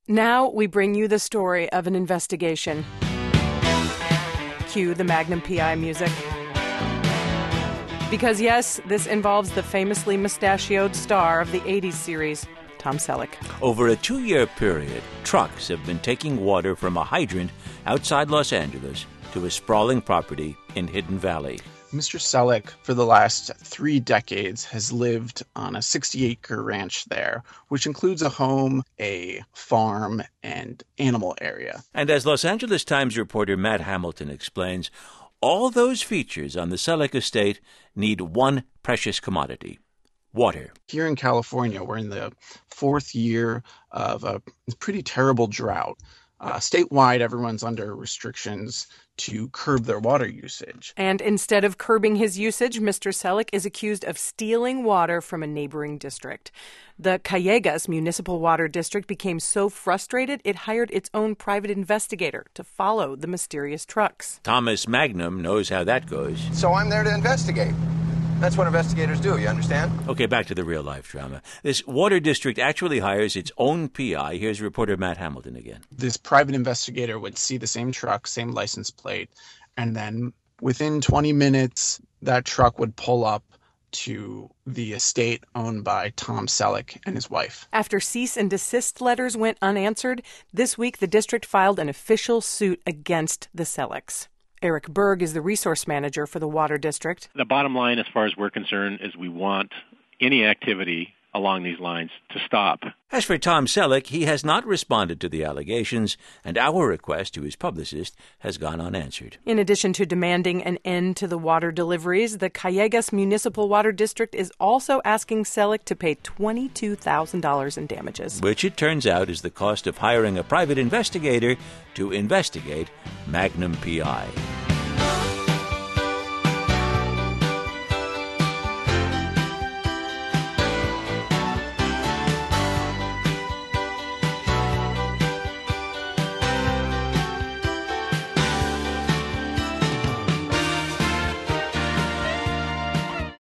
Now we bring you the story of an investigation. Cue the Magnum PI music. Because yes, this involves the famously mustachioed star of the 80s series, Tom Selleck. Over a 2-year period, trucks have been taking water from a hydrant outside Los Angeles to a sprawling property in Hidden Valley. Mr. Selleck, for the last 3 decades, has lived on a 60-acre ranch there, which includes a home, a farm, and animal area. And as Los Angeles Times reporter Matt Hamilton explains, all those features on the Selleck estate need one precious commodity: water. Here in California, we're in the 4th year of a pretty terrible drought. Statewide, everyone's under restrictions to curb their water usage. And instead of curbing his usage, Mr. Selleck is accused of stealing water from a neighboring district. The Callegas Municipal Water District became so frustrated it hired its own private investigator to follow the mysterious trucks. Thomas Magnum knows how that goes. So I'm there to investigate. That's what investigators do, you understand? Okay, back to the real-life drama. This water district actually hires its own PI. Here's reporter Matt Hamilton again. This private investigator would see the same truck, same license plate, and then within 20 minutes, that truck would pull up to the estate owned by Tom Selleck and his wife. After cease and desist letters went unanswered, this week the district filed an official suit against the Sellecks. Eric Berg is the resource manager for the Water District. The bottom line, as far as we're concerned, is we want any activity along these lines to stop. As for Tom Selleck, he has not responded to the allegations, and our request to his publicist has gone unanswered. In addition to demanding an end to the water deliveries, the Callegas Municipal Water District is also asking Selleck to pay $22,000 in damages. Which it turns out is the cost of hiring a private investigator to investigate Magnum PI.